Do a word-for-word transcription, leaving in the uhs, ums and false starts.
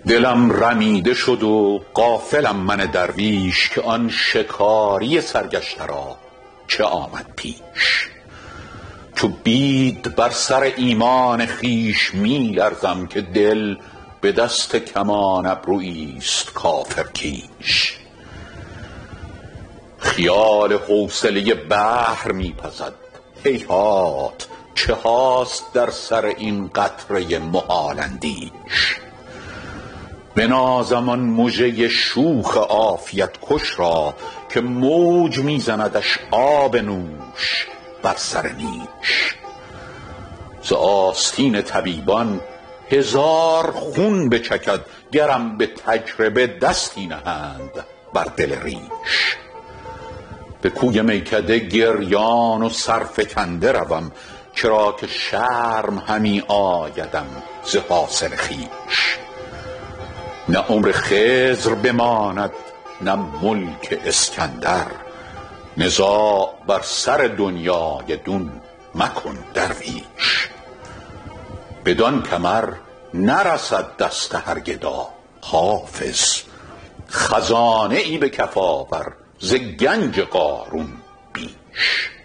دلم رمیده شد و غافلم من درویش، که آن شکاری سرگشته را چه آمد پیش. چو بید بر سر ایمان خویش می لرزم، که دل به دست کمان ابرویست کافر کیش. خیال حوصله بحر می پزد، هیهات چه هاست در سر این قطره محال اندیش. بنازم آن مژه شوخ عافیت کش را، که موج می زندش آب نوش بر سر نیش. ز آستین طبیبان هزار خون بچکد، گرم به تجربه دستی نهند بر دل ریش. به کوی میکده گریان و سرفکنده روم، چرا که شرم همی آیدم ز حاصل خویش. نه عمر خضر بماند نه ملک اسکندر، نزاع بر سر دنیای دون مکن درویش. بدان کمر نرسد دست هر گدا حافظ، خزانه ای به کف آور ز گنج قارون بیش.